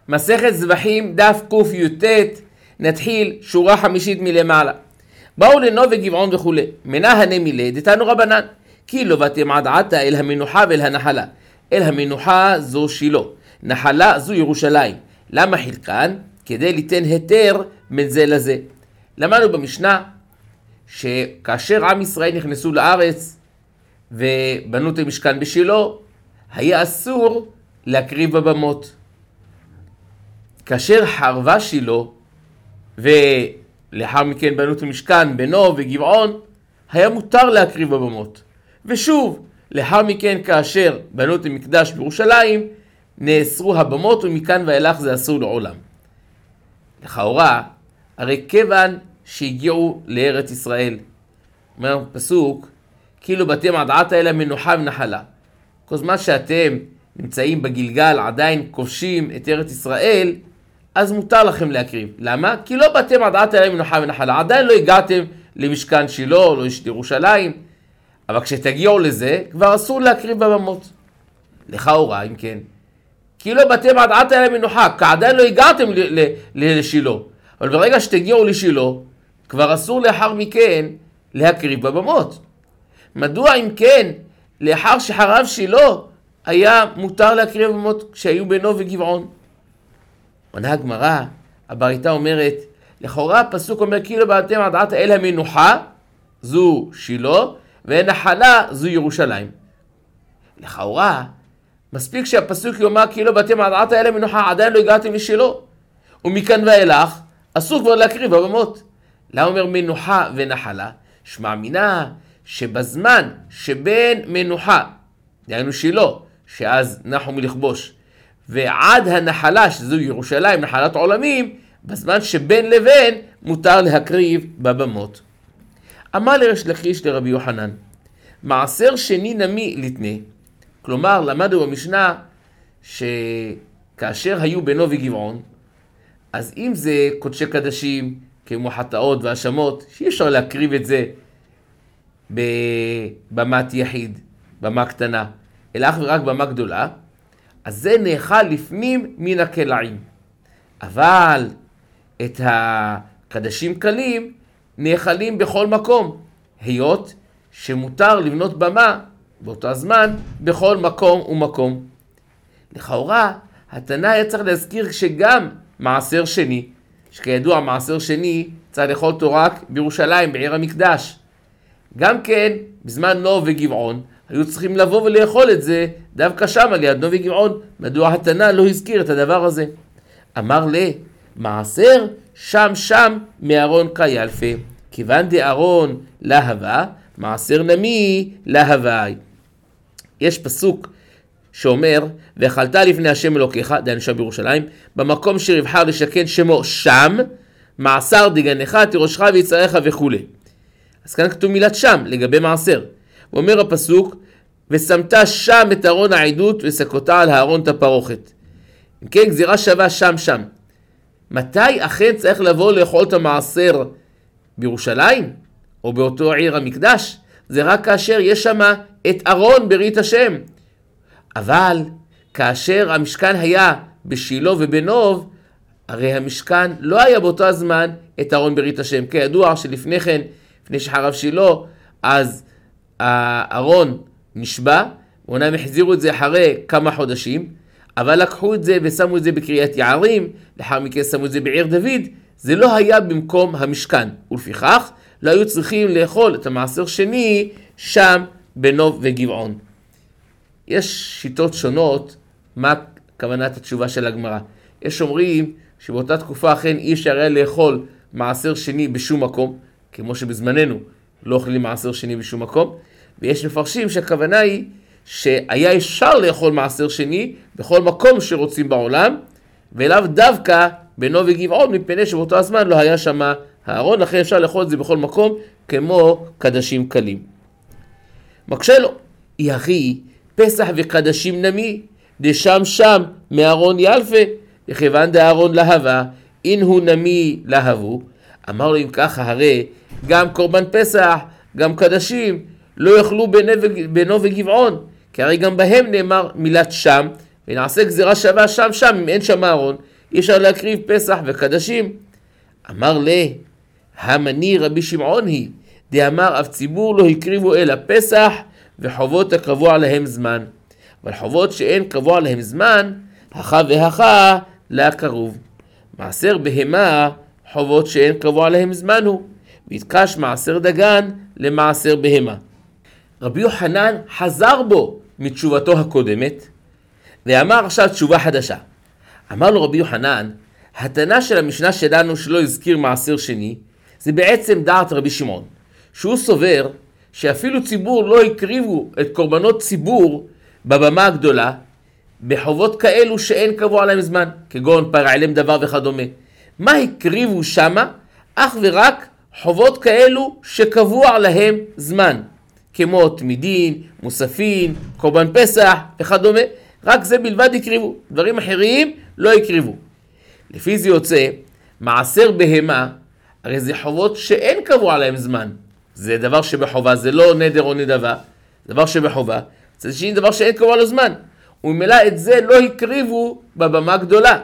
מסכת זבחים דף קי"ט, נתחיל שורה חמישית מלמעלה. באו לנוב וגבעון וכו'. מנה הנמילה דתנו רבנן, כי לא באתם עד עתה אל המנוחה ואל הנחלה. אל המנוחה זו שילה, נחלה זו ירושלים. למה חילקן? כדי ליתן היתר בין זה לזה. למדנו במשנה שכאשר עם ישראל נכנסו לארץ ובנו את המשכן בשילה, היה אסור להקריב בבמות. כאשר חרבה שילה ולאחר מכן בנו את המשכן בנוב וגבעון, היה מותר להקריב בבמות. ושוב, לאחר מכן כאשר בנו את המקדש בירושלים, נאסרו הבמות ומכאן ואילך זה אסור לעולם. לכאורה, הרי כיוון שהגיעו לארץ ישראל, אומר פסוק, כאילו באתם עד עתה אל המנוחה ונחלה. כל זמן שאתם נמצאים בגלגל, עדיין כובשים את ארץ ישראל, אז מותר לכם להקריב. למה? כי לא באתם עד עתה אל המנוחה ונחלה. עדיין לא הגעתם למשכן שילה, לא לירושלים. אבל כשתגיעו לזה, כבר אסור להקריב בבמות. לכאורה, אם כן. כי לא באתם עד עתה אל המנוחה, כי עדיין לא הגעתם לשילה. אבל ברגע שתגיעו לשילה, כבר אסור לאחר מכן להקריב בבמות. מדוע אם כן, לאחר שחרב שילה, היה מותר להקריב בבמות כשהיו בנוב וגבעון? עונה הגמרא, הברייתא אומרת, לכאורה הפסוק אומר, כי לא באתם עד עתה אל המנוחה, זו שילה, ונחלה זו ירושלים. לכאורה, מספיק שהפסוק יאמר, כי לא באתם עד עתה אל המנוחה, עדיין לא הגעתם לשילה. ומכאן ואילך, אסור כבר להקריב בבמות. למה אומר מנוחה ונחלה? שמע מינה שבזמן שבין מנוחה, דהיינו שילה, שאז נחו מלכבוש, ועד הנחלה, שזו ירושלים, נחלת עולמים, בזמן שבין לבין מותר להקריב בבמות. אמר לריש לקיש לרבי יוחנן, מעשר שני נמי לתנה. כלומר, למדנו במשנה שכאשר היו בנוב וגבעון, אז אם זה קודשי קדשים, כמו חטאות והאשמות, שאי אפשר להקריב את זה בבמת יחיד, במה קטנה, אלא אך ורק במה גדולה, אז זה נאכל לפנים מן הכלאים. אבל את הקדשים קלים נאכלים בכל מקום, היות שמותר לבנות במה באותו הזמן בכל מקום ומקום. לכאורה, התנא היה צריך להזכיר שגם מעשר שני, שכידוע מעשר שני צריך לאכול אותו רק בירושלים, בעיר המקדש. גם כן, בזמן נוב וגבעון, היו צריכים לבוא ולאכול את זה דווקא שם ליד נוב וגבעון. מדוע התנא לא הזכיר את הדבר הזה? אמר לה, מעשר שם מארון קילפה, כיוון דארון להבה, מעשר נמי להווי. יש פסוק שאומר, ואכלת לפני השם אלוקיך, דהיינו שם בירושלים, במקום שיבחר לשכן שמו שם, מעשר דגנך, תירושך ויצריך וכו'. אז כאן כתוב מילת שם לגבי מעשר. הוא אומר הפסוק, ושמת שם את ארון העדות וסקותה על הארון את הפרוכת. אם כן, גזירה שווה שם. מתי אכן צריך לבוא לאכול את המעשר בירושלים? או באותו עיר המקדש? זה רק כאשר יש שם את ארון ברית השם. אבל כאשר המשכן היה בשילה ובנוב, הרי המשכן לא היה באותו הזמן את ארון ברית השם. כידוע שלפני כן, לפני שחרב שילה, אז הארון נשבע, ואומנם החזירו את זה אחרי כמה חודשים, אבל לקחו את זה ושמו את זה בקריית יערים, לאחר מכן שמו את זה בעיר דוד, זה לא היה במקום המשכן, ולפיכך לא היו צריכים לאכול את המעשר שני שם בנוב וגבעון. יש שיטות שונות מה כוונת התשובה של הגמרא. יש אומרים שבאותה תקופה אכן אי אפשר היה לאכול מעשר שני בשום מקום, כמו שבזמננו לא אוכלים מעשר שני בשום מקום, ויש מפרשים שהכוונה היא שהיה אפשר לאכול מעשר שני בכל מקום שרוצים בעולם, ואליו דווקא בנוב וגבעון, מפני שבאותו הזמן לא היה שם הארון, לכן אפשר לאכול את זה בכל מקום כמו קדשים קלים. מקשה לו, יחי פסח וקדשים נמי, דשם מארון ילפה, וכיוון דארון להבה, אין הוא נמי להבו. אמר לו אם ככה, הרי גם קורבן פסח, גם קדשים, לא יאכלו בנוב וגבעון, כי הרי גם בהם נאמר מילת שם, ונעשה גזירה שווה שם, אם אין שם ארון. אי אפשר להקריב פסח וקדשים. אמר לה, המני רבי שמעון היא, דאמר אף ציבור לא הקריבו אלא פסח, וחובות הקרבו עליהם זמן. אבל חובות שאין קרבו עליהם זמן, הכה והכה לה קרוב. מעשר בהמה, חובות שאין קרבו עליהם זמן הוא, והתקש מעשר דגן למעשר בהמה. רבי יוחנן חזר בו מתשובתו הקודמת, ואמר עכשיו תשובה חדשה. אמר לו רבי יוחנן, התנא של המשנה שלנו שלא הזכיר מעשר שני, זה בעצם דעת רבי שמעון, שהוא סובר שאפילו ציבור לא הקריבו את קורבנות ציבור בבמה הגדולה, בחובות כאלו שאין קבוע עליהם זמן, כגון פרעלם דבר וכדומה. מה הקריבו שמה? אך ורק חובות כאלו שקבוע להם זמן, כמו תמידין, מוספין, קורבן פסח וכדומה. רק זה בלבד הקריבו, דברים אחרים לא הקריבו. לפי זה יוצא, מעשר בהמה, הרי זה חובות שאין קבוע עליהם זמן. זה דבר שבחובה, זה לא נדר או נדבה, דבר שבחובה. זה שני דבר שאין קבוע לו זמן. וממילא את זה לא הקריבו בבמה גדולה.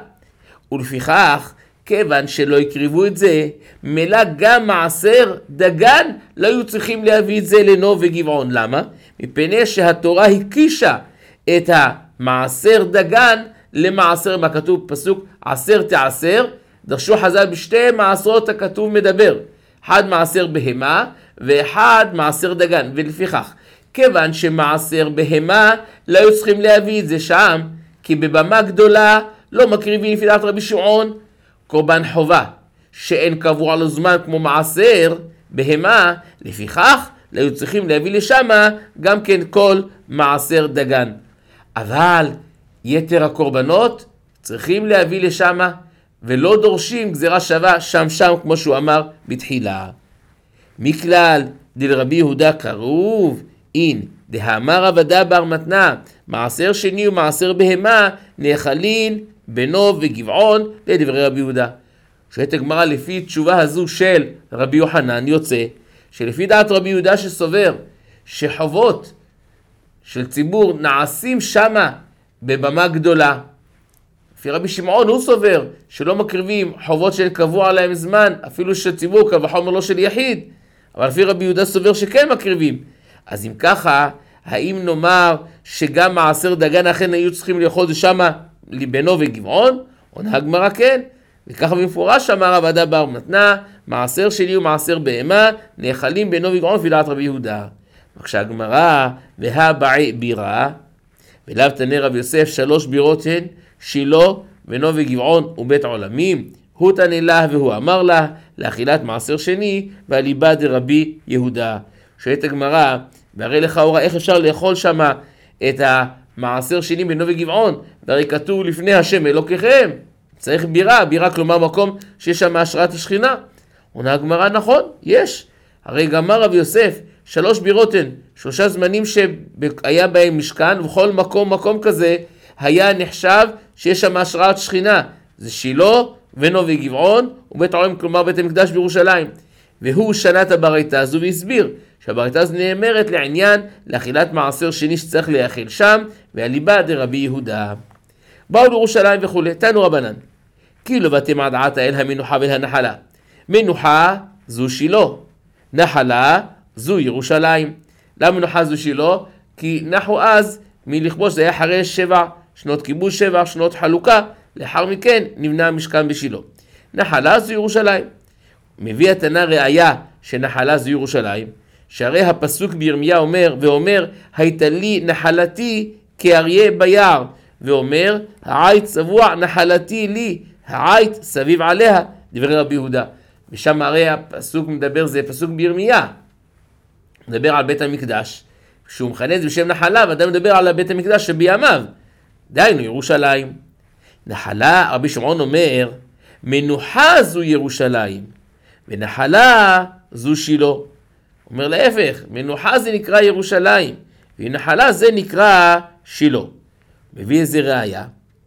ולפיכך, כיוון שלא הקריבו את זה, ממילא גם מעשר דגן לא היו צריכים להביא את זה לנוב וגבעון. למה? מפני שהתורה הקישה את המעשר דגן למעשר, מה כתוב פסוק עשר תעשר, דרשו חז"ל בשתי מעשרות הכתוב מדבר, אחד מעשר בהמה ואחד מעשר דגן. ולפיכך, כיוון שמעשר בהמה לא היו צריכים להביא את זה שם, כי בבמה גדולה לא מקריבים לפי דעת רבי שמעון קורבן חובה שאין קבוע לו זמן כמו מעשר בהמה, לפיכך לא היו צריכים להביא לשם גם כן כל מעשר דגן. אבל יתר הקורבנות צריכים להביא לשם, ולא דורשים גזירה שווה שם כמו שהוא אמר בתחילה. מכלל דלרבי יהודה קרוב, אין דהאמר עבדה בר מתנה, מעשר שני ומעשר בהמה נאכלין בנוב וגבעון, לדברי רבי יהודה. שואלת הגמרא, לפי תשובה הזו של רבי יוחנן יוצא שלפי דעת רבי יהודה שסובר שחובות של ציבור נעשים שמה בבמה גדולה, לפי רבי שמעון הוא סובר שלא מקריבים חובות שאין קבוע עליהם זמן, אפילו של ציבור קל וחומר לא של יחיד, אבל לפי רבי יהודה סובר שכן מקריבים. אז אם ככה, האם נאמר שגם מעשר דגן אכן היו צריכים לאכול שמה בנוב וגבעון? עונה הגמרא כן, וככה במפורש אמר עבדה בר מתנה, מעשר שני ומעשר בהמה נאכלים בנוב וגבעון לפי דעת רבי יהודה. מקשה הגמרא, והבעי בירה, ולאו תנה רב יוסף 3 בירות הן, שילה ונוב וגבעון ובית עולמים, הוא תנה לה והוא אמר לה, לאכילת מעשר שני והליבה דרבי יהודה. שואלת הגמרא, והרי לכאורה איך אפשר לאכול שם את המעשר שני בנוב וגבעון? והרי כתוב לפני השם אלוקיכם, צריך בירה, בירה כלומר מקום שיש שם השראת השכינה. עונה הגמרא, נכון, יש. הרי גמר רב יוסף 3 בירות הן, 3 זמנים שהיה בהם משכן, ובכל מקום כזה היה נחשב שיש שם השראת שכינה. זה שילה ונוב וגבעון ובית עולם, כלומר בית המקדש בירושלים. והוא שנה את הברייתא הזו והסביר שהברייתא הזו נאמרת לעניין לאכילת מעשר שני שצריך להאכיל שם, והליבה דרבי יהודה. באו לירושלים וכו'. תנו רבנן, כאילו באתם עד עתה אל המנוחה ואל הנחלה. מנוחה זו שילה, נחלה זו ירושלים. למה מנוחה זו שילה? כי נחו אז מלכבוש, זה היה אחרי 7 שנות כיבוש, 7 שנות חלוקה, לאחר מכן נבנה המשכן בשילה. נחלה זו ירושלים. מביא התנא ראיה שנחלה זו ירושלים, שהרי הפסוק בירמיה אומר הייתה לי נחלתי כאריה ביער, ואומר העית צבוע נחלתי לי, העית סביב עליה, דברי רבי יהודה. ושם הרי הפסוק מדבר, זה פסוק בירמיה, מדבר על בית המקדש, כשהוא מכנה את זה בשם נחלה, ואדם מדבר על בית המקדש שבימיו, דהיינו ירושלים. נחלה, רבי שמעון אומר, מנוחה זו ירושלים, ונחלה זו שילה. אומר להפך, מנוחה זה נקרא ירושלים, ונחלה זה נקרא שילה. מביא איזה ראיה,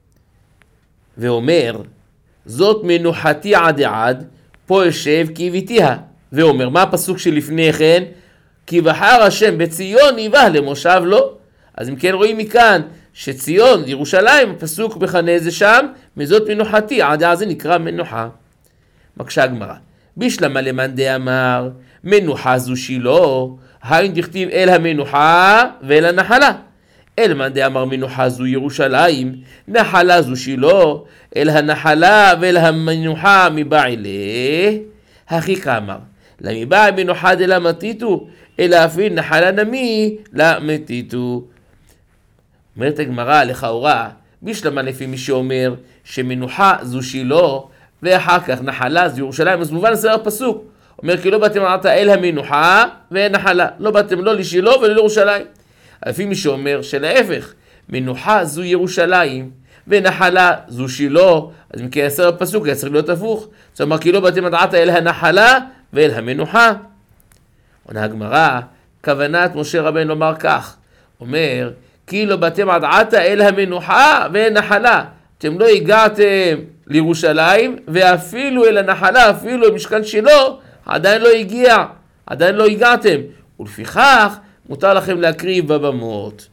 ואומר, זאת מנוחתי עד עד, פה ישב כי הביתיה. ואומר, מה הפסוק שלפני כן? כי בחר השם בציון יבא למושב לו. אז אם כן רואים מכאן שציון, ירושלים, הפסוק מכנה זה שם, מזאת מנוחתי, עד אז זה נקרא מנוחה. מקשה הגמרא, בשלמה למאן דאמר, מנוחה זו שילה, היינו דכתיב אל המנוחה ואל הנחלה. אל מאן דאמר מנוחה זו ירושלים, נחלה זו שילה, אל הנחלה ואל המנוחה מבעילה. הכי כאמר, למבעי מנוחה דלמתיתו, אלא אפילו נחלה נמי למתיתו. אומרת הגמרא לכאורה, בשלמה לפי מי שאומר שמנוחה זו שילה ואחר כך נחלה זו ירושלים, אז מובן לסדר הפסוק. אומר כי לא באתם אמרת אל המנוחה ואין נחלה, לא באתם לא לשילה ולא לירושלים. לפי מי שאומר שלהפך, מנוחה זו ירושלים ונחלה זו שילה, אז אם כן לסדר הפסוק יצריך להיות הפוך. זאת אומרת כי לא באתם אמרת אל הנחלה ואל המנוחה. עונה הגמרא, כוונת משה רבנו לומר כך, אומר כי לא באתם עתה אל המנוחה ואין נחלה, אתם לא הגעתם לירושלים ואפילו אל הנחלה, אפילו למשכן שלו, עדיין לא הגעתם, ולפיכך מותר לכם להקריב בבמות.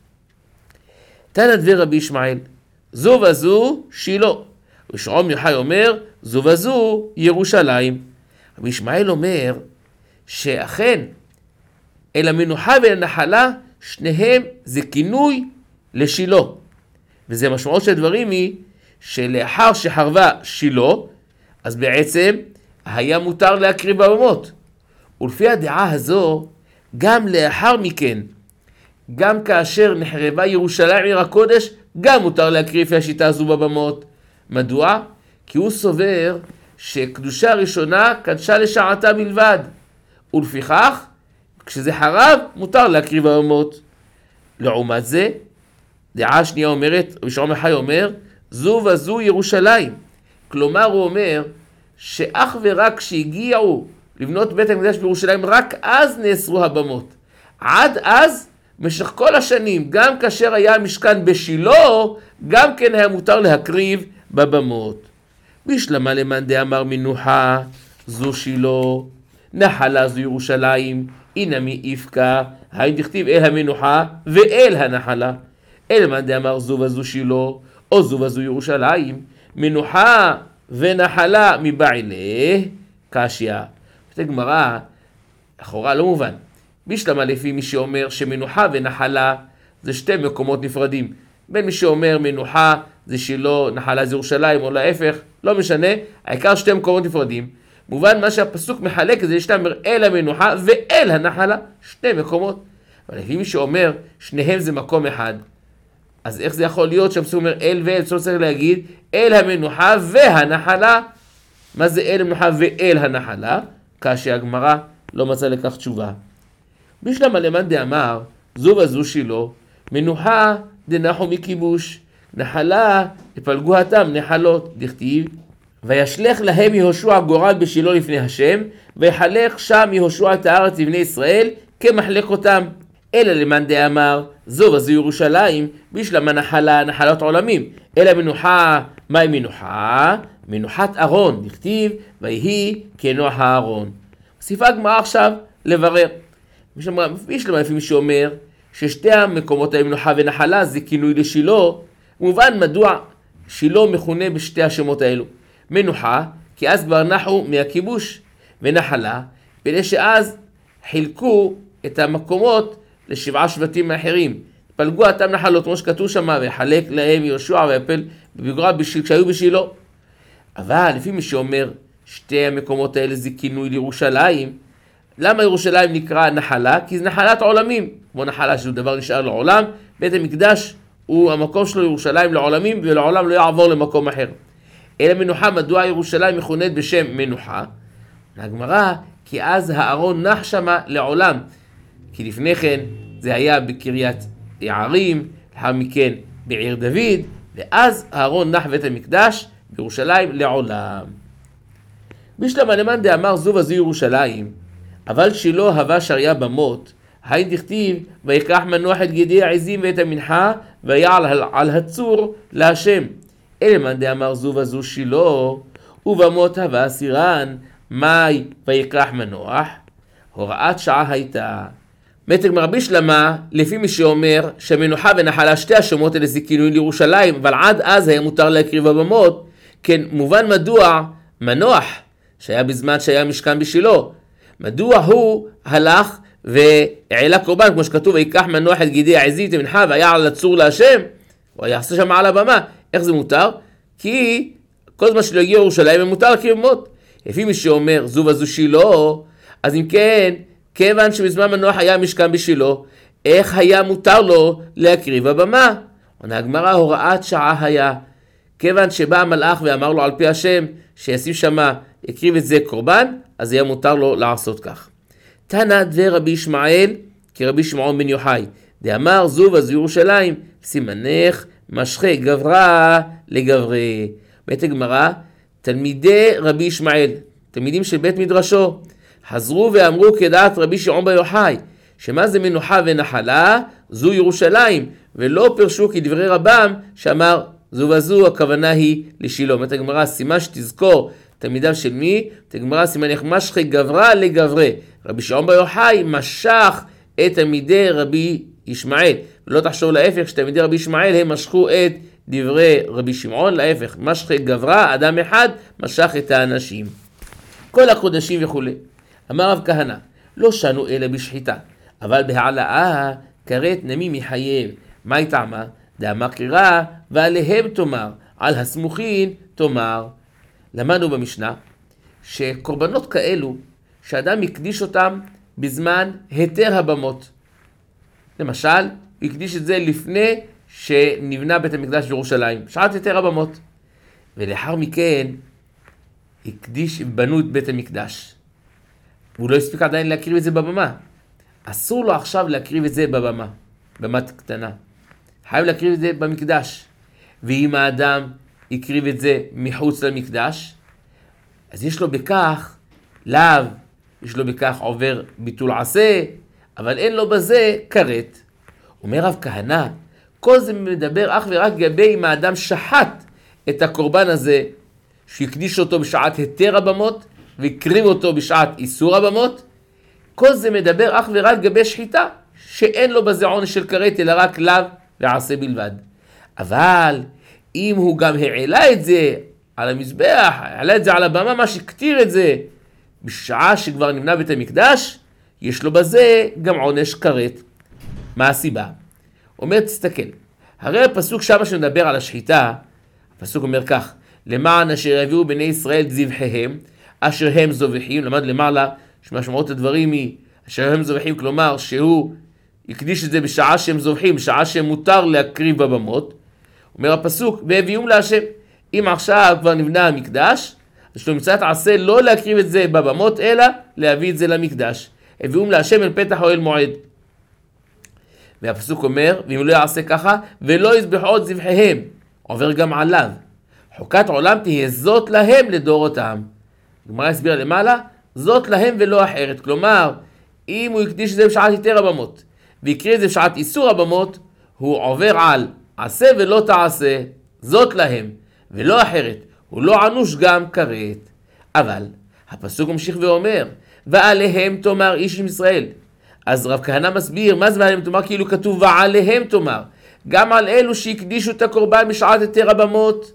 תנא דבר רבי ישמעאל, זו וזו שילה, ושמעון בן יוחאי אומר זו וזו ירושלים. רבי ישמעאל אומר שאכן אל המנוחה ואל הנחלה שניהם זה כינוי לשילה, וזה משמעות של הדברים היא שלאחר שחרבה שילה, אז בעצם היה מותר להקריב בבמות. ולפי הדעה הזו, גם לאחר מכן, גם כאשר נחרבה ירושלים עיר הקודש, גם מותר להקריב לפי השיטה הזו בבמות. מדוע? כי הוא סובר שקדושה הראשונה קדשה לשעתה בלבד, ולפיכך, כשזה חרב, מותר להקריב בבמות. לעומת זה, דעה שנייה אומרת, רבי שמעון בן יוחאי אומר, זו וזו ירושלים. כלומר הוא אומר שאך ורק כשהגיעו לבנות בית המקדש בירושלים, רק אז נאסרו הבמות. עד אז, במשך כל השנים, גם כאשר היה המשכן בשילה, גם כן היה מותר להקריב בבמות. בשלמה למאן דאמר מנוחה זו שילה, נחלה זו ירושלים, אינמי איפקה, היינו דכתיב אל המנוחה ואל הנחלה. אל מאן דאמר זו וזו שילה, או זו וזו ירושלים, מנוחה ונחלה מבעילה, קשיא. זאת גמרא, לכאורה לא מובן. בשלמה לפי מי שאומר שמנוחה ונחלה זה שתי מקומות נפרדים. בין מי שאומר מנוחה זה שילה, נחלה זה ירושלים, או להפך, לא משנה, העיקר שתי מקומות נפרדים. מובן מה שהפסוק מחלק זה שתי אומר אל המנוחה ואל הנחלה, שני מקומות. אבל לפי מי שאומר שניהם זה מקום אחד, אז איך זה יכול להיות שהפסוק אומר אל ואל? צריך להגיד אל המנוחה והנחלה. מה זה אל המנוחה ואל הנחלה? כאשר הגמרא לא מצא לכך תשובה. בשלמה למאן דאמר זו וזו שילה, מנוחה דנחו מכיבוש, נחלה יפלגו התם נחלות, דכתיב וישלך להם יהושע גורל בשילה לפני השם, ויחלק שם יהושע את הארץ לבני ישראל כמחלק אותם. אלא למאן דאמר זו וזו ירושלים, בשלמה נחלה נחלות עולמים. אלא מנוחה, מהי מנוחה? מנוחת ארון, דכתיב ויהי כנוח הארון. מוסיפה הגמרא עכשיו לברר. בשלמה לפי מי שאומר ששתי המקומות המנוחה ונחלה זה כינוי לשילה, מובן מדוע שילה מכונה בשתי השמות האלו. מנוחה, כי אז כבר נחו מהכיבוש, ונחלה, בגלל שאז חילקו את המקומות לשבעה שבטים האחרים. פלגו התם נחלות, כמו שכתוב שם, וחלק להם יהושע ויפל בגורל כשהיו בשילה. אבל לפי מי שאומר שתי המקומות האלה זה כינוי לירושלים, למה ירושלים נקרא נחלה? כי זה נחלת עולמים, כמו נחלה שזה דבר נשאר לעולם, בית המקדש הוא המקום שלו ירושלים לעולמים, ולעולם לא יעבור למקום אחר. אלא מנוחה, מדוע ירושלים מכונת בשם מנוחה? הגמרא, כי אז הארון נח שמה לעולם, כי לפני כן זה היה בקריית יערים, לאחר מכן בעיר דוד, ואז הארון נח בית המקדש בירושלים לעולם. בשלמה למאן דאמר זו וזו ירושלים, אבל שילה הווה שריה במות, היינו דכתיב ויקח מנוח את גידי העזים ואת המנחה ויעל על הצור להשם. אלא מאן דאמר זו וזו שילה, ובמות הווה סירן, מאי ויקח מנוח, הוראת שעה הייתה. מתק מרבי שלמה, לפי מי שאומר שמנוחה ונחלה שתי השמות האלה זה כינוי לירושלים, אבל עד אז היה מותר להקריב בבמות, כן, מובן מדוע מנוח, שהיה בזמן שהיה משכן בשילה, מדוע הוא הלך והעלה קורבן, כמו שכתוב, ויקח מנוח את גידי העזית ומנחה והיה לצור להשם, הוא יעשה שם על הבמה. איך זה מותר? כי כל זמן שלא הגיע ירושלים הם מותר להקריב במות. לפי מי שאומר זו וזו שילה, אז אם כן, כיוון שבזמן מנוח היה משכן בשילה, איך היה מותר לו להקריב בבמה? עונה הגמרא, הוראת שעה היה. כיוון שבא המלאך ואמר לו על פי השם שישים שמה, יקריב את זה קורבן, אז היה מותר לו לעשות כך. תנא דבר רבי ישמעאל כרבי שמעון בן יוחאי, דאמר זו וזו ירושלים, סימנך משכי גברא לגברי. בית הגמרא, תלמידי רבי ישמעאל, תלמידים של בית מדרשו, חזרו ואמרו כדעת רבי שמעון בן יוחאי, שמה זה מנוחה ונחלה? זו ירושלים, ולא פרשו כדברי רבם שאמר זו וזו, הכוונה היא לשילה. בית הגמרא, סימן שתזכור תלמידיו של מי? בית הגמרא, סימנך משכי גברא לגברי. רבי שמעון בן יוחאי משך את תלמידי רבי ישמעאל, ולא תחשוב להפך שתלמידי רבי ישמעאל הם משכו את דברי רבי שמעון, להפך, משכי גברא, אדם אחד משך את האנשים. כל הקודשים וכו'. אמר רב כהנא, לא שנו אלא בשחיטה, אבל בהעלאה כרת נמי מחייב. מה היא טעמה? דאמר קרירה ועליהם תאמר, על הסמוכין תאמר. למדנו במשנה שקורבנות כאלו שאדם יקדיש אותם בזמן היתר הבמות. למשל, הוא יקדיש את זה לפני שנבנה בית המקדש בירושלים, שעת היתר הבמות. ולאחר מכן בנו את בית המקדש. והוא לא הספיק עדיין להקריב את זה בבמה. אסור לו עכשיו להקריב את זה בבמה, במת קטנה. חייב להקריב את זה במקדש. ואם האדם יקריב את זה מחוץ למקדש, אז יש לו בכך לאו, יש לו בכך עובר ביטול עשה, אבל אין לו בזה כרת. אומר רב כהנא, כל זה מדבר אך ורק גבי אם האדם שחט את הקורבן הזה, שיקדיש אותו בשעת היתר הבמות, ויקריב אותו בשעת איסור הבמות. כל זה מדבר אך ורק גבי שחיטה, שאין לו בזה עונש של כרת, אלא רק לאו ועשה בלבד. אבל אם הוא גם העלה את זה על המזבח, העלה את זה על הבמה, מה שכתיר את זה, בשעה שכבר נבנה בית המקדש, יש לו בזה גם עונש כרת. מה הסיבה? אומר, תסתכל, הרי הפסוק שם שמדבר על השחיטה, הפסוק אומר כך, למען אשר יביאו בני ישראל זבחיהם, אשר הם זובחים, למד למעלה, שמשמעות הדברים היא, אשר הם זובחים, כלומר שהוא יקדיש את זה בשעה שהם זובחים, בשעה שהם מותר להקריב בבמות. אומר הפסוק, והביאום להשם, אם עכשיו כבר נבנה המקדש, אז שלא מצאת עשה לא להקריב את זה בבמות, אלא להביא את זה למקדש. הביאום להשם אל פתח אוהל מועד. והפסוק אומר, ואם לא יעשה ככה, ולא יזבחו עוד זבחיהם, עובר גם עליו. חוקת עולם תהיה זאת להם לדורותם. הגמרא הסבירה למעלה, זאת להם ולא אחרת. כלומר, אם הוא יקדיש את זה בשעת היתר הבמות, ויקריא את זה בשעת איסור הבמות, הוא עובר על עשה ולא תעשה, זאת להם ולא אחרת. הוא לא ענוש גם כרת. אבל הפסוק ממשיך ואומר, ועליהם תאמר איש עם ישראל. אז רב כהנא מסביר, מה זה ועליהם תאמר? כאילו כתוב ועליהם תאמר. גם על אלו שהקדישו את הקורבן בשעת היתר הבמות.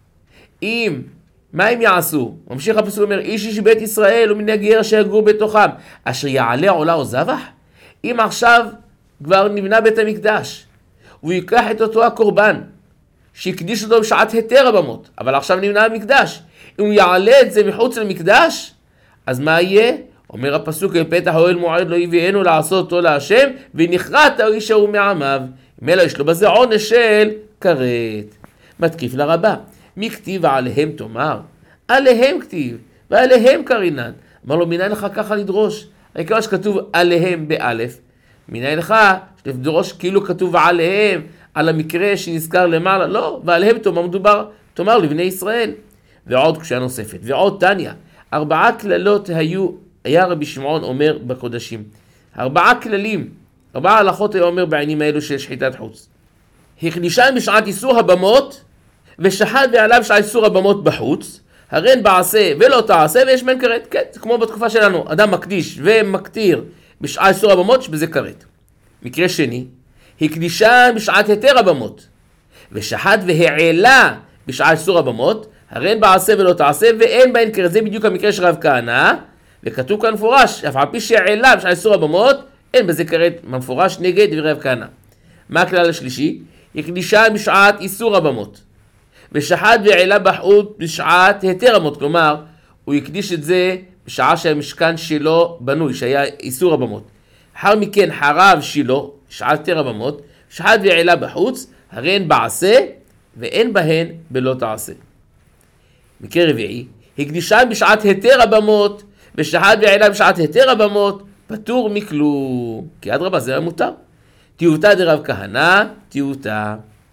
מה הם יעשו? ממשיך הפסוק אומר, איש בית ישראל ומנהגי עיר אשר יגורו בתוכם, אשר יעלה עולה או זבח? אם עכשיו כבר נבנה בית המקדש, הוא ייקח את אותו הקורבן, שיקדיש אותו בשעת היתר הבמות, אבל עכשיו נבנה המקדש, אם הוא יעלה את זה מחוץ למקדש, אז מה יהיה? אומר הפסוק, אל פתח אוהל מועד לא יביאנו לעשות אותו להשם, ונכרת האיש ההוא מעמיו. אם אלא יש לו בזה עונש של כרת. מתקיף לרבה, מי כתיב ועליהם תאמר? עליהם כתיב, ועליהם קרינן. אמר לו, מנין לך ככה לדרוש? העיקר שכתוב עליהם באלף, מנין לך שתדרוש כאילו כתוב עליהם, על המקרה שנזכר למעלה? לא, ועליהם תאמר לבני ישראל. ועוד קשיה נוספת, ועוד תניא, 4 כללות היה רבי שמעון אומר בקודשים. 4 כללים, 4 הלכות היה אומר בעניינים האלו של שחיטת חוץ. הקדישן בשעת איסור הבמות, ושחט ועליו בשעת איסור הבמות בחוץ, הרי בעשה ולא תעשה ויש מן כרת. כן, זה כמו בתקופה שלנו, אדם מקדיש ומקטיר בשעת איסור הבמות, שבזה כרת. מקרה שני, הקדישן בשעת היתר הבמות, ושחט והעלה בשעת איסור הבמות, הרי אין בעשה ולא תעשה, ואין בהן כרת. זה בדיוק המקרה של רב כהנא, וכתוב כאן מפורש, אף על פי שהעלה בשעת איסור הבמות, אין בזה כרת מפורש נגד דברי רב כהנא. מה הכלל השלישי? הקדישה בשעת איסור הבמות, ושחט והעלה בחוט בשעת היתר הבמות, כלומר, הוא הקדיש את זה בשעה שהמשכן שלו בנוי, שהיה איסור הבמות. אחר מכן חרב שלו, שעת היתר הבמות, שחט והעלה בחוץ, הרי אין בעשה, ואין בהן בלא תעשה. מקרה רביעי, הקדישה בשעת היתר הבמות, ושחט והעלה בשעת היתר הבמות, פטור מכלום, כי אדרבה זה מותר. תיעותה דרב כהנא, תיעותה.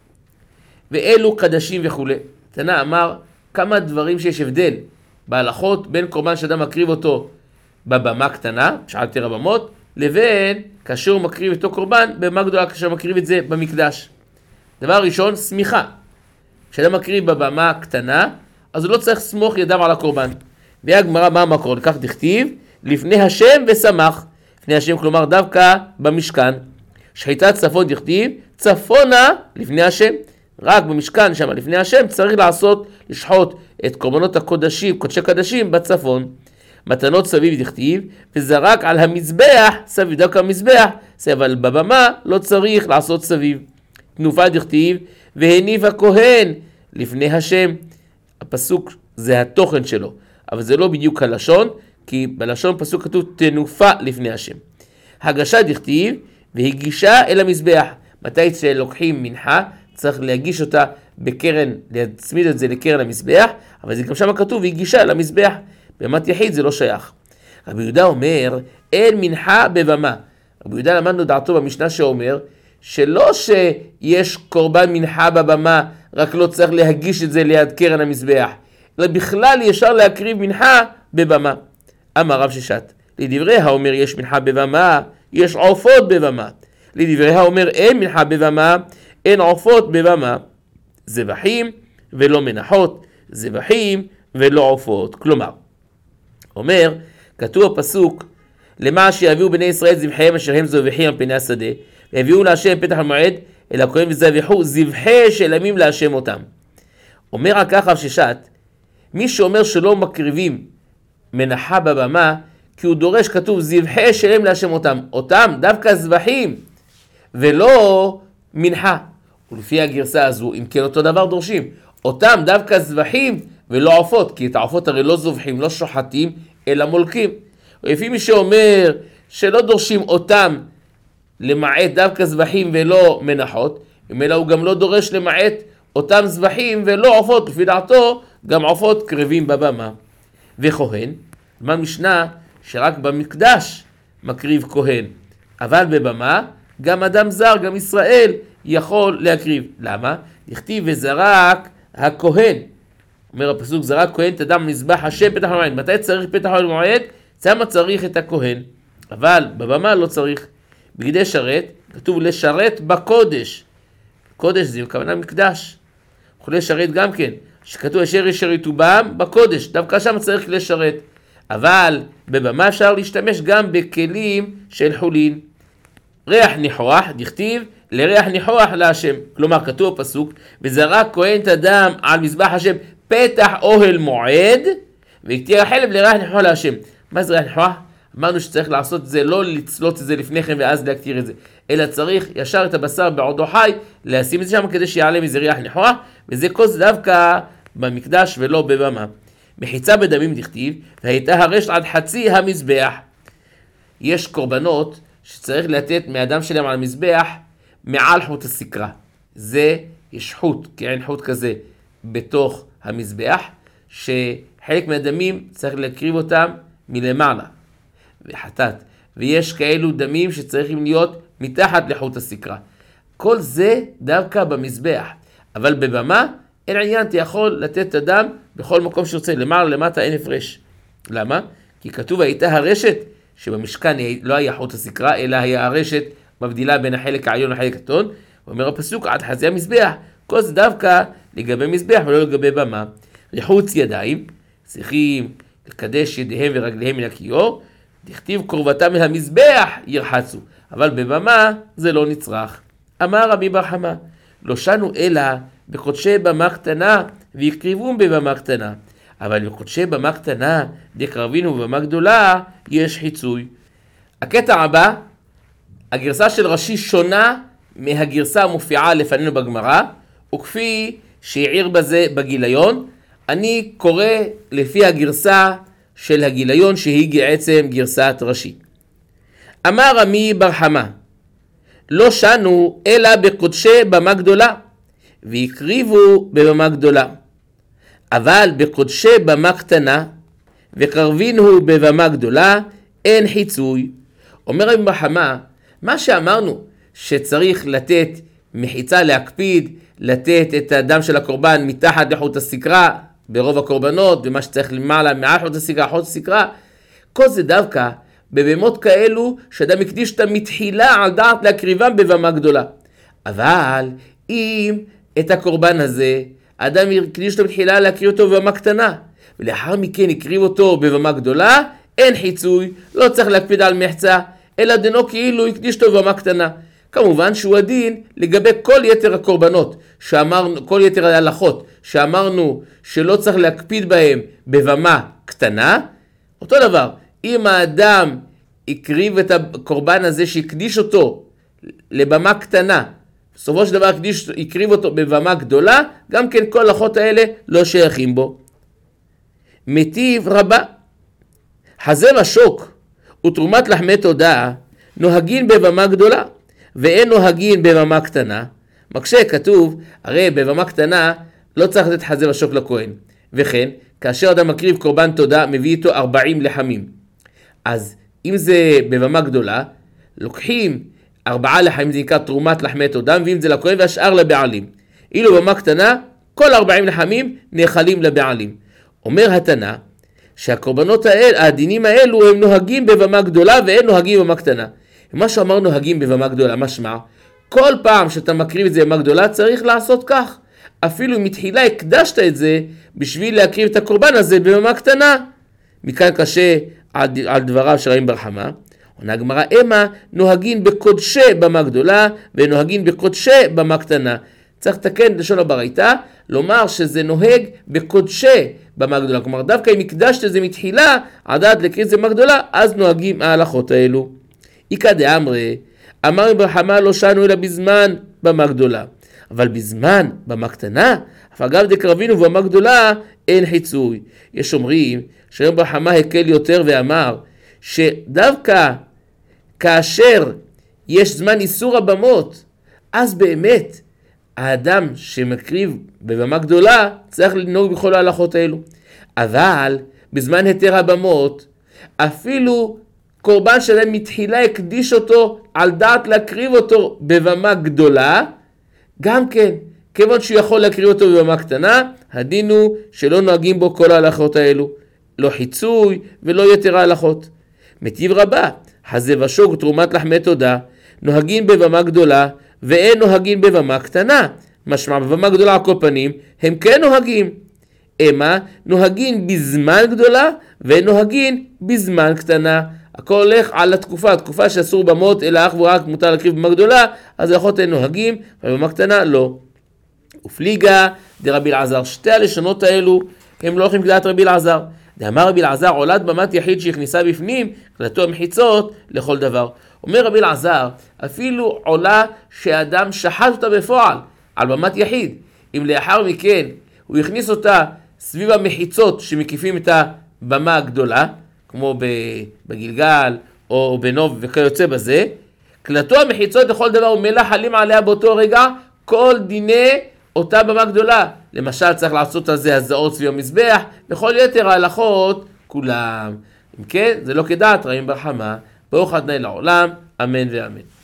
ואלו קדשים וכו'. תנא אמר כמה דברים שיש הבדל בהלכות בין קורבן שאדם מקריב אותו בבמה קטנה, בשעת היתר הבמות, לבין כאשר הוא מקריב אותו קורבן בבמה גדולה, כאשר הוא מקריב את זה במקדש. דבר ראשון, סמיכה. כשאדם מקריב בבמה קטנה, אז הוא לא צריך לסמוך ידיו על הקורבן. והגמרא מה המקור? לכך דכתיב, לפני השם ושמח. לפני השם כלומר דווקא במשכן. שחיטת צפון דכתיב, צפונה לפני השם. רק במשכן שם לפני השם צריך לשחוט את קורבנות הקודשים, קודשי קדשים בצפון. מתנות סביב דכתיב, וזרק על המזבח, סביב דווקא המזבח, אבל בבמה לא צריך לעשות סביב. תנופה דכתיב, והניף הכהן לפני השם. הפסוק זה התוכן שלו, אבל זה לא בדיוק הלשון, כי בלשון פסוק כתוב תנופה לפני השם. הגשה דכתיב, והגישה אל המזבח. מתי שלוקחים מנחה, צריך להגיש אותה בקרן, להצמיד את זה לקרן המזבח, אבל זה גם שם כתוב, והגישה אל המזבח. במת יחיד זה לא שייך. רבי יהודה אומר, אין מנחה בבמה. רבי יהודה למדנו דעתו במשנה שאומר, שלא שיש קורבן מנחה בבמה, רק לא צריך להגיש את זה ליד קרן המזבח, אלא בכלל ישר להקריב מנחה בבמה. אמר רב ששת, לדברי האומר יש מנחה בבמה, יש עופות בבמה. לדברי האומר אין מנחה בבמה, אין עופות בבמה. זבחים ולא מנחות, זבחים ולא עופות. כלומר, אומר, כתוב הפסוק, למה שיביאו בני ישראל זבחיהם אשר הם זבחים על פני השדה, והביאו להשם פתח המועד, אל הכהן וזבחו זבחי שלמים להשם אותם. אומר על כך רב ששת, מי שאומר שלא מקריבים מנחה בבמה, כי הוא דורש כתוב זבחי שלם להשם אותם, אותם דווקא זבחים, ולא מנחה. ולפי הגרסה הזו, אם כן אותו דבר דורשים, אותם דווקא זבחים ולא עופות, כי את העופות הרי לא זובחים, לא שוחטים, אלא מולקים. ולפי מי שאומר שלא דורשים אותם למעט דווקא זבחים ולא מנחות, אלא הוא גם לא דורש למעט אותם זבחים ולא עופות, לפי דעתו גם עופות קרבים בבמה. וכהן, מה משנה שרק במקדש מקריב כהן, אבל בבמה גם אדם זר, גם ישראל יכול להקריב. למה? נכתיב וזרק הכהן. אומר הפסוק, זרק כהן את אדם מזבח השם פתח המועד. מתי צריך פתח המועד? שמה צריך את הכהן, אבל בבמה לא צריך. בגדי שרת, כתוב לשרת בקודש. קודש זה בכוונה מקדש. יכול לשרת גם כן, שכתוב אשר ישרתו בם בקודש, דווקא שם צריך לשרת. אבל בבמה אפשר להשתמש גם בכלים של חולין. ריח ניחוח, דכתיב לריח ניחוח להשם. כלומר כתוב הפסוק, וזרק כהן את הדם על מזבח השם פתח אוהל מועד, והקטיר החלב לריח ניחוח להשם. מה זה ריח ניחוח? אמרנו שצריך לעשות את זה, לא לצלות את זה לפני כן ואז להקטיר את זה, אלא צריך ישר את הבשר בעודו חי, לשים את זה שם כדי שיעלה מזה ריח ניחוח, וזה כל זה דווקא במקדש ולא בבמה. מחיצה בדמים דכתיב, והייתה הרשת עד חצי המזבח. יש קורבנות שצריך לתת מהדם שלהם על המזבח מעל חוט הסקרה. זה יש חוט, כעין חוט כזה בתוך המזבח, שחלק מהדמים צריך להקריב אותם מלמעלה וחטאת, ויש כאלו דמים שצריכים להיות מתחת לחוט הסקרה. כל זה דווקא במזבח, אבל בבמה אין עניין, אתה יכול לתת את הדם בכל מקום שרוצה, למעלה למטה אין הפרש. למה? כי כתוב הייתה הרשת, שבמשכן לא היה חוט הסקרה, אלא היה הרשת מבדילה בין החלק העליון לחלק התחתון. ואומר הפסוק עד חצי המזבח, כל זה דווקא לגבי מזבח ולא לגבי במה. רחוץ ידיים, צריכים לקדש ידיהם ורגליהם מן הכיור, דכתיב קרבתם אל המזבח ירחצו, אבל בבמה זה לא נצרך. אמר רבי בר חמא, לא שנו אלא בקודשי במה קטנה ויקריבום בבמה קטנה. אבל בקודשי במה קטנה, דקרבינו בבמה גדולה, יש חיצוי. הקטע הבא, הגרסה של רש"י שונה מהגרסה המופיעה לפנינו בגמרא, וכפי שהעיר בזה בגיליון, אני קורא לפי הגרסה של הגיליון שהיא בעצם גרסת רש"י. אמר רמי בר חמא, לא שנו אלא בקודשי במה גדולה, ויקריבו בבמה גדולה. אבל בקודשי במה קטנה, וקרבינו בבמה גדולה, אין חיצוי. אומר רבי בר חמא, מה שאמרנו שצריך לתת מחיצה, להקפיד, לתת את הדם של הקורבן מתחת לחוט הסקרה, ברוב הקורבנות, ומה שצריך למעלה מעל חוט הסקרה, חוט הסקרה, כל זה דווקא בבהמות כאלו שאדם הקדיש אותם מתחילה על דעת להקריבם בבמה גדולה. אבל אם את הקורבן הזה, האדם הקדיש אותו מתחילה להקריב אותו בבמה קטנה, ולאחר מכן הקריב אותו בבמה גדולה, אין חיצוי, לא צריך להקפיד על מחצה, אלא דנו כאילו הקדיש אותו בבמה קטנה. כמובן שהוא הדין לגבי כל יתר הקורבנות, כל יתר ההלכות, שאמרנו שלא צריך להקפיד בהם בבמה קטנה. אותו דבר, אם האדם הקריב את הקורבן הזה שהקדיש אותו לבמה קטנה, בסופו של דבר הקריב אותו בבמה גדולה, גם כן כל ההלכות האלה לא שייכים בו. מטיב רבה, חזה ושוק ותרומת לחמי תודה נוהגין בבמה גדולה, ואין נוהגין בבמה קטנה. מקשה כתוב, הרי בבמה קטנה לא צריך לתת חזה ושוק לכהן. וכן, כאשר אדם מקריב קורבן תודה, מביא איתו 40 לחמים. אז אם זה בבמה גדולה, לוקחים 4 לחמים, זה נקרא תרומת לחמי תודה, מביאים את זה לכהן והשאר לבעלים. אילו בבמה קטנה, כל 40 לחמים נאכלים לבעלים. אומר התנא, שהקורבנות האלה, הדינים האלו, הם נוהגים בבמה גדולה ואין נוהגים בבמה קטנה. מה שאמר נוהגים בבמה גדולה, משמע, כל פעם שאתה מקריב את זה בבמה גדולה, צריך לעשות כך. אפילו אם מתחילה הקדשת את זה, בשביל להקריב את הקורבן הזה בבמה קטנה. מכאן קשה על דבריו של רבי בר חמא. עונה הגמרא, אמה נוהגין בקודשי במה גדולה, ונוהגין בקודשי במה קטנה. צריך לתקן לשון הברייתא, לומר שזה נוהג בקודשי במה גדולה. כלומר, דווקא אם הקדשת את זה מתחילה, עד להקריב את זה במה גדולה, אז נוהגים ההלכות האלו. איקא דאמרי, אמר רבי בר חמא לא שנו אלא בזמן במה גדולה. אבל בזמן במה קטנה, אגב דקרבינו במה גדולה, אין חיצוי. יש אומרים שרבי בר חמא הקל יותר ואמר, שדווקא כאשר יש זמן איסור הבמות, אז באמת האדם שמקריב בבמה גדולה צריך לנהוג בכל ההלכות האלו. אבל בזמן היתר הבמות, אפילו קורבן שלהם מתחילה הקדיש אותו על דעת להקריב אותו בבמה גדולה, גם כן, כיוון שהוא יכול להקריב אותו בבמה קטנה, הדין הוא שלא נוהגים בו כל ההלכות האלו. לא חיצוי ולא יתר ההלכות. מטיב רבה, חזה ושוק ותרומת לחמי תודה, נוהגים בבמה גדולה ואין נוהגים בבמה קטנה. משמע בבמה גדולה על כל פנים, הם כן נוהגים. אמה נוהגים בזמן גדולה ואין נוהגים בזמן קטנה. הכל הולך על התקופה שאסור במות, אלא אך ורק מותר להקריב במה גדולה, אז ההלכות אין נוהגים, ובמה קטנה לא. ופליגה דרבי אלעזר, שתי הלשונות האלו הם לא הולכים כדעת רבי אלעזר. דאמר רבי אלעזר, עולת במת יחיד שהכניסה בפנים, כלתו המחיצות לכל דבר. אומר רבי אלעזר, אפילו עולה שאדם שחט אותה בפועל על במת יחיד, אם לאחר מכן הוא הכניס אותה סביב המחיצות שמקיפים את הבמה הגדולה, כמו בגלגל או בנוב וכיוצא בזה, כלתו המחיצות לכל דבר ומלח חלים עליה באותו רגע כל דיני אותה במה גדולה. למשל צריך לעשות על זה הזעות סביב המזבח, וכל יתר ההלכות כולם. אם כן, זה לא כדעת רבי בר חמא, ברוך ה' לעולם, אמן ואמן.